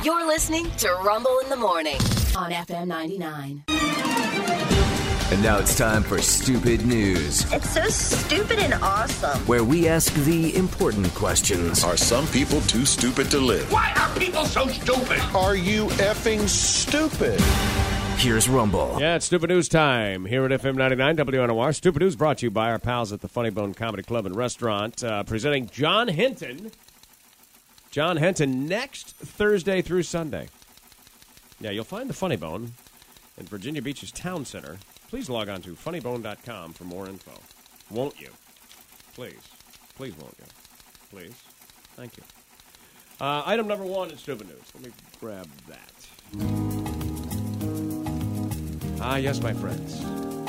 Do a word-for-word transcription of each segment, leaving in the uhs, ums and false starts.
You're listening to Rumble in the Morning on F M ninety-nine. And now it's time for Stupid News. It's so stupid and awesome. Where we ask the important questions. Are some people too stupid to live? Why are people so stupid? Are you effing stupid? Here's Rumble. Yeah, it's Stupid News time here at F M ninety-nine W N O R. Stupid News brought to you by our pals at the Funny Bone Comedy Club and Restaurant, uh, presenting John Hinton. John Hinton next Thursday through Sunday. Yeah, you'll find the Funny Bone in Virginia Beach's Town Center. Please log on to funny bone dot com for more info. Won't you? Please. Please won't you? Please. Thank you. Uh, item number one in Stupid News. Let me grab that. Ah, yes, my friends.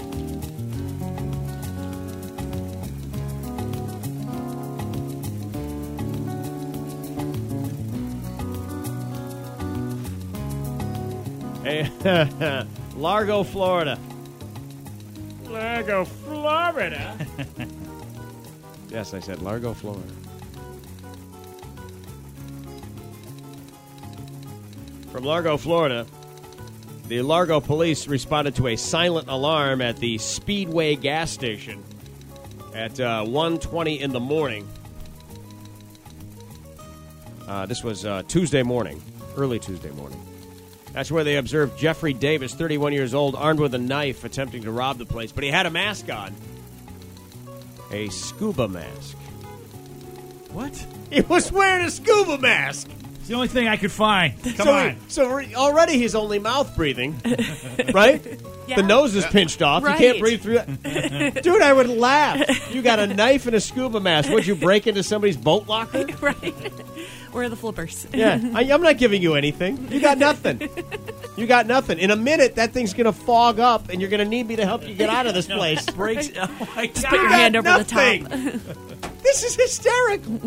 Hey, Largo, Florida. Largo, Florida. Yes, I said Largo, Florida. From Largo, Florida, the Largo police responded to a silent alarm at the Speedway gas station at uh, one twenty in the morning. Uh, this was uh, Tuesday morning, early Tuesday morning. That's where they observed Jeffrey Davis, thirty-one years old, armed with a knife, attempting to rob the place. But he had a mask on. A scuba mask. What? He was wearing a scuba mask. It's the only thing I could find. Come so on. He, so re- already he's only mouth breathing, right? Yeah. The nose is pinched off. Right. You can't breathe through that. Dude, I would laugh. You got a knife and a scuba mask. Would you break into somebody's boat locker? Right. Where are the flippers? Yeah, I, I'm not giving you anything. You got nothing. You got nothing. In a minute, that thing's going to fog up, and you're going to need me to help you get out of this place. Breaks. Oh my Just God. put your hand over nothing. the top. This is hysterical.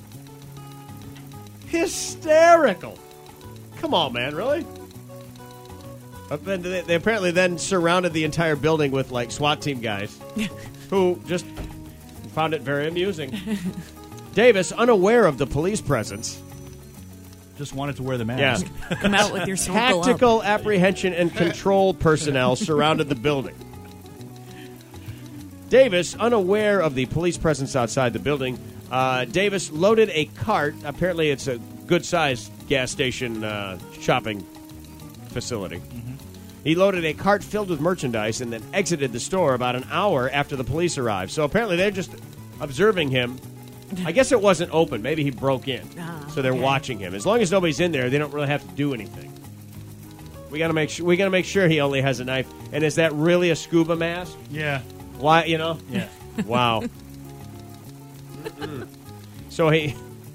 Hysterical. Come on, man, really? Uh, then They, they apparently then surrounded the entire building with, like, SWAT team guys who just found it very amusing. Davis, unaware of the police presence, Just wanted to wear the mask. yeah, Come out with your snorkel up. tactical apprehension and control personnel surrounded the building. Davis, unaware of the police presence outside the building, uh, Davis loaded a cart. Apparently, it's a good-sized gas station uh, shopping facility. Mm-hmm. He loaded a cart filled with merchandise and then exited the store about an hour after the police arrived. So apparently, they're just observing him. I guess it wasn't open. Maybe he broke in. Ah, so they're okay. watching him. As long as nobody's in there, they don't really have to do anything. We got to make sure we got to make sure he only has a knife. And is that really a scuba mask? Yeah. Why, you know? Yeah. Wow. So he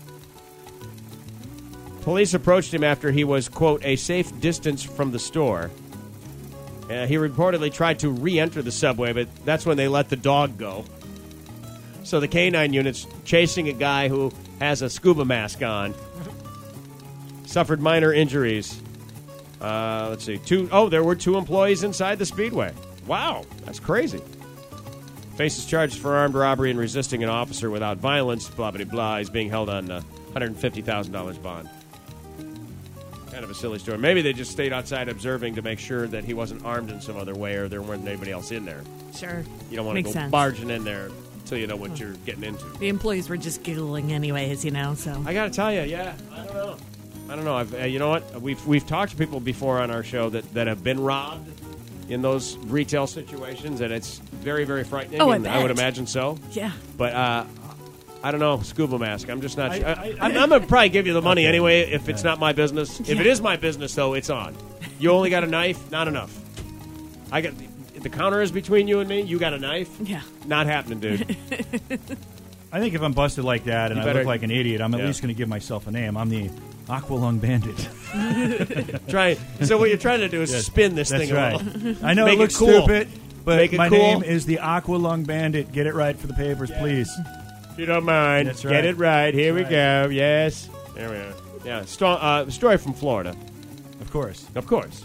Police approached him after he was, quote, a safe distance from the store. Uh, he reportedly tried to re-enter the subway, but that's when they let the dog go. So the canine unit's chasing a guy who has a scuba mask on. Suffered minor injuries. Uh, let's see. Two. Oh, there were two employees inside the Speedway. Wow, that's crazy. Faces charged for armed robbery and resisting an officer without violence. Blah, blah, blah. He's being held on a one hundred fifty thousand dollars bond. Kind of a silly story. Maybe they just stayed outside observing to make sure that he wasn't armed in some other way or there weren't anybody else in there. Sure. You don't want to Makes go sense. barging in there until you know what you're getting into. The employees were just giggling anyways, you know, so. I got to tell you, yeah, I don't know. I don't know. I've, uh, you know what? We've we've talked to people before on our show that, that have been robbed in those retail situations, and it's very, very frightening. Oh, I and I would bet. imagine so. Yeah. But uh, I don't know. Scuba mask. I'm just not I- sure. I- I, I'm, I'm going to probably give you the money Okay. anyway if it's not my business. If Yeah. it is my business, though, it's on. You only got a knife? Not enough. I got the counter is between you and me. You got a knife? Yeah. Not happening, dude. I think if I'm busted like that and You I better- look like an idiot, I'm at Yeah. least going to give myself a name. I'm the Aqualung Bandit. Try. So what you're trying to do is Yes, spin this That's thing a right. little. I know Make it it looks cool. stupid, but Make it my cool. name is the Aqualung Bandit. Get it right for the papers, please. If you don't mind, That's get right. it right. Here That's we right. go. Yes. There we are. Yeah. Sto- uh, story from Florida. Of course. Of course.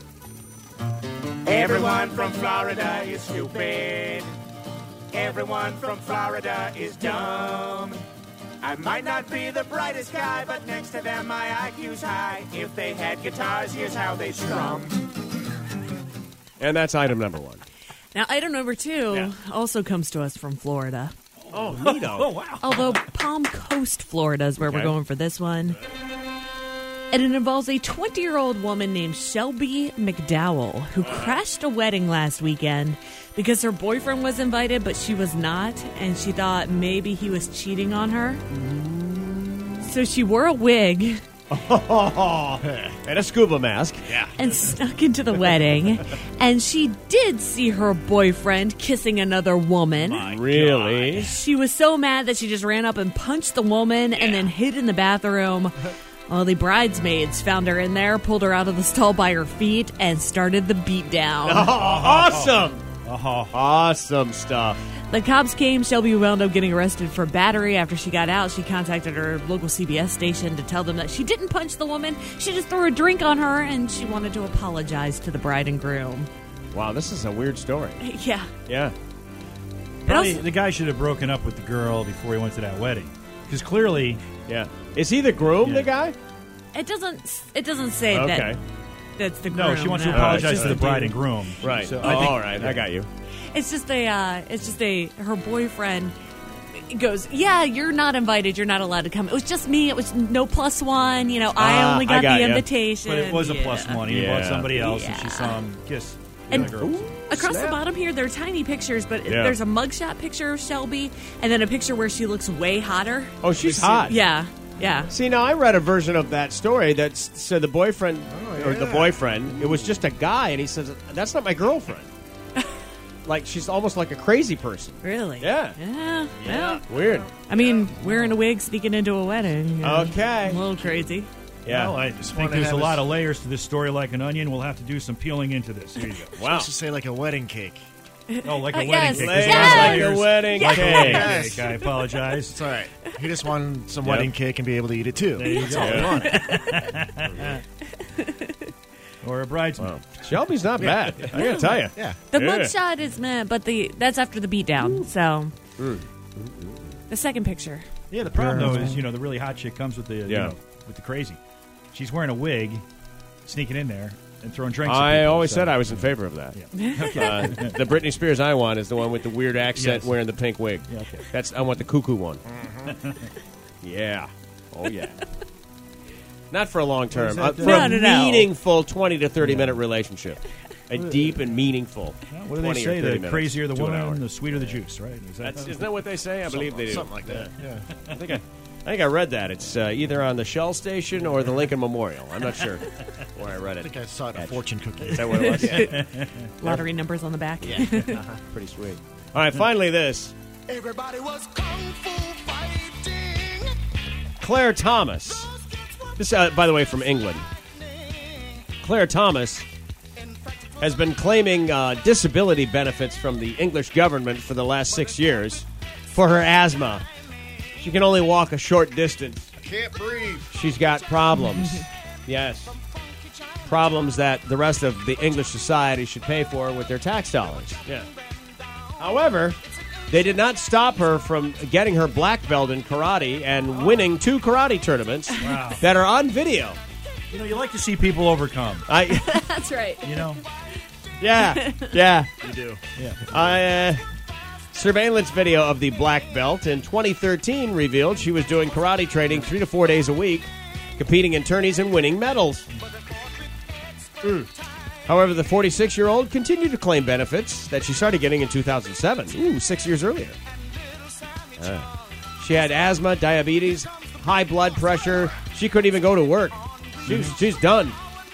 Everyone from Florida is stupid. Everyone from Florida is dumb. I might not be the brightest guy, but next to them my I Q's high. If they had guitars, here's how they strum. And that's item number one. Now, item number two Yeah. also comes to us from Florida. Oh, neato. Oh, wow. Although Palm Coast, Florida is where Okay. we're going for this one. And it involves a twenty-year-old woman named Shelby McDowell who crashed a wedding last weekend because her boyfriend was invited, but she was not, and she thought maybe he was cheating on her. So she wore a wig And a scuba mask. Yeah. and snuck into the wedding, and she did see her boyfriend kissing another woman. Really? She was so mad that she just ran up and punched the woman and then hid in the bathroom. Well, the bridesmaids found her in there, pulled her out of the stall by her feet, and started the beatdown. Oh, awesome. Oh, Awesome stuff. The cops came. Shelby wound up getting arrested for battery. After she got out, she contacted her local C B S station to tell them that she didn't punch the woman. She just threw a drink on her, and she wanted to apologize to the bride and groom. Wow, this is a weird story. Yeah. Yeah. probably also- the guy should have broken up with the girl before he went to that wedding. Because clearly, Yeah. Is he the groom, Yeah. the guy? It doesn't. It doesn't say Okay. that. That's the groom. no, she wants to no. apologize it's to the just bride dude. and groom. Right. So oh, I think, all right. I got you. It's just a. Uh, it's just a. Her boyfriend goes, "Yeah, you're not invited. You're not allowed to come. It was just me. It was no plus one. You know, I Ah, only I got, got the ya. invitation. But it was a Yeah. plus one. He Yeah. involved somebody else, and Yeah. she saw him kiss the And other girl. across Snap. the bottom here, they're tiny pictures, but Yeah. there's a mugshot picture of Shelby, and then a picture where she looks way hotter. Oh, she's hot. Yeah, yeah. See, now I read a version of that story that s- said the boyfriend, or the boyfriend, it was just a guy, and he says, that's not my girlfriend. Like, she's almost like a crazy person. Really? Yeah. Yeah. Well, Weird. I mean, wearing a wig, sneaking into a wedding. you know, Okay. A little crazy. Yeah. Well, I just think there's a lot of layers to this story like an onion. We'll have to do some peeling into this. Here you go. Wow. Supposed to say like a wedding cake. Oh, like a Uh, wedding yes. cake. Layers There's a lot of like a layers. wedding Like a cake. wedding Yes. cake. I apologize. It's all right. He just wanted some Yep. wedding cake and be able to eat it too. There you That's go. all he wanted. Or a bridesmaid. Wow. Shelby's not bad. I gotta tell you. Yeah. The Yeah. mugshot is meh, but the that's after the beatdown. So the second picture. Yeah, the problem though is, you know, the really hot chick comes with the you Yeah. know, with the crazy. She's wearing a wig, sneaking in there and throwing drinks. at I people, always so- said I was in favor of that. Uh, the Britney Spears I want is the one with the weird accent Yes. wearing the pink wig. Yeah, okay. That's I want the cuckoo one. Yeah. Oh yeah. Not for a long term. Uh, What for is that? a No, no, no. meaningful twenty to thirty minute relationship. A deep and meaningful. What do they twenty or say? thirty The minutes crazier the to an hour. woman, the sweeter the juice, right? Is that, That's, isn't that what they say? I believe they do. Something like that. Yeah. I think I, I think I read that. It's uh, either on the Shell station or the Lincoln Memorial. I'm not sure where I read I it. think I saw it at a fortune cookie. Is that what it was? Lottery numbers on the back. Pretty sweet. All right, finally this. Everybody was kung fu fighting. Claire Thomas. This, uh, by the way, from England. Claire Thomas has been claiming uh, disability benefits from the English government for the last six years for her asthma. She can only walk a short distance. Can't breathe. She's got problems. Yes. Problems that the rest of the English society should pay for with their tax dollars. Yeah. However, they did not stop her from getting her black belt in karate and winning two karate tournaments Wow. that are on video. You know, you like to see people overcome. I, That's right. You know, yeah, yeah. You do. yeah. I, uh, surveillance video of the black belt in twenty thirteen revealed she was doing karate training three to four days a week, competing in tourneys and winning medals. Mm. However, the forty-six-year-old continued to claim benefits that she started getting in two thousand seven. Ooh, six years earlier. Uh, she had asthma, diabetes, high blood pressure. She couldn't even go to work. She's, she's done.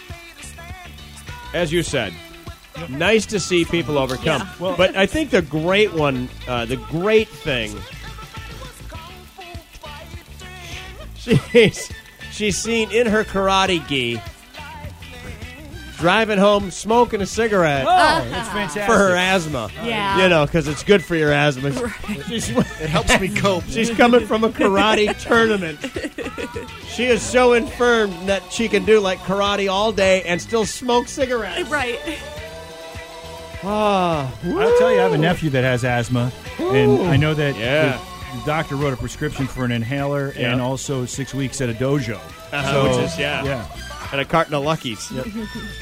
As you said, nice to see people overcome. Yeah. Well- but I think the great one, uh, the great thing, she's, she's seen in her karate gi, driving home, smoking a cigarette Oh, it's fantastic. for her asthma. Yeah. You know, because it's good for your asthma. She's, It helps me cope. she's coming from a karate tournament. She is so infirm that she can do like karate all day and still smoke cigarettes. Right. Ah, I'll tell you, I have a nephew that has asthma, and I know that Yeah. it the doctor wrote a prescription for an inhaler Yeah. and also six weeks at a dojo. Uh-huh, So, which is, yeah. yeah. And a carton of Luckies. Yep.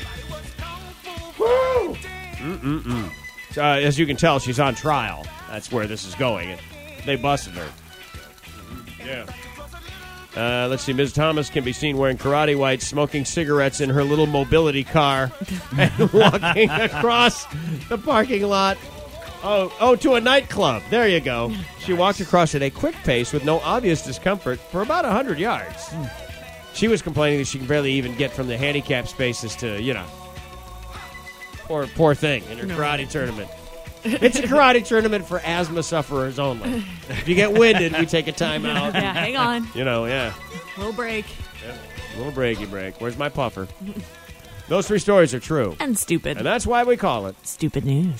Woo! Mm-mm-mm. So, uh, as you can tell, she's on trial. That's where this is going. And they busted her. Yeah. Uh, let's see. Miz Thomas can be seen wearing karate whites, smoking cigarettes in her little mobility car, and walking across the parking lot. Oh, oh, to a nightclub. There you go. She walked across at a quick pace with no obvious discomfort for about one hundred yards. She was complaining that she can barely even get from the handicap spaces to, you know, poor, poor thing in her karate tournament. It's a karate tournament for asthma sufferers only. If you get winded, we take a time out. Yeah, hang on. You know, yeah. Little break. A little breaky break. Where's my puffer? Those three stories are true. And stupid. And that's why we call it Stupid news.